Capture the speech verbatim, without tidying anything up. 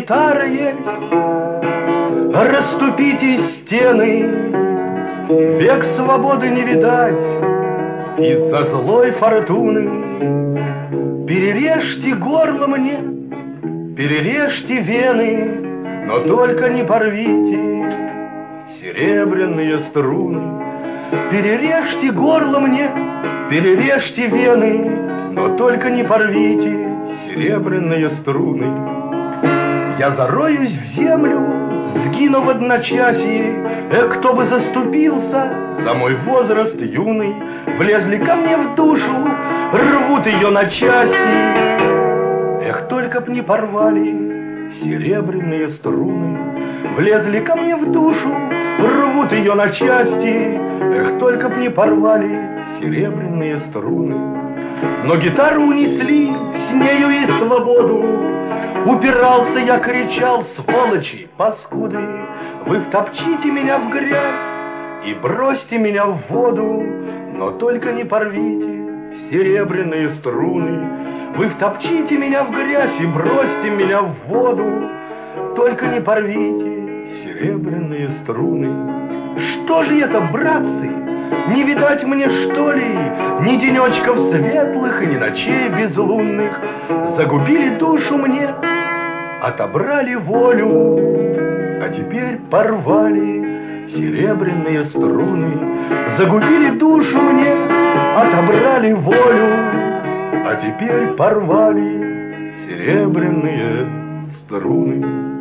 гитара есть. Расступите стены, век свободы не видать из-за злой фортуны. Перережьте горло мне, перережьте вены, но только не порвите серебряные струны. Перережьте горло мне, перережьте вены, но только не порвите серебряные струны. Я зароюсь в землю, сгину в одночасье. Эх, кто бы заступился за мой возраст юный. Влезли ко мне в душу, рвут ее на части. Эх, только б не порвали серебряные струны. Влезли ко мне в душу, рвут ее на части. Эх, только б не порвали серебряные струны. Но гитару унесли, с нею и свободу. Упирался я, кричал: сволочи, паскуды, вы втопчите меня в грязь и бросьте меня в воду, но только не порвите серебряные струны. Вы втопчите меня в грязь и бросьте меня в воду, только не порвите серебряные струны. Что же это, братцы, не видать мне, что ли, ни денечков светлых и ни ночей безлунных? Загубили душу мне, отобрали волю, а теперь порвали серебряные струны. Загубили душу мне, отобрали волю, а теперь порвали серебряные струны.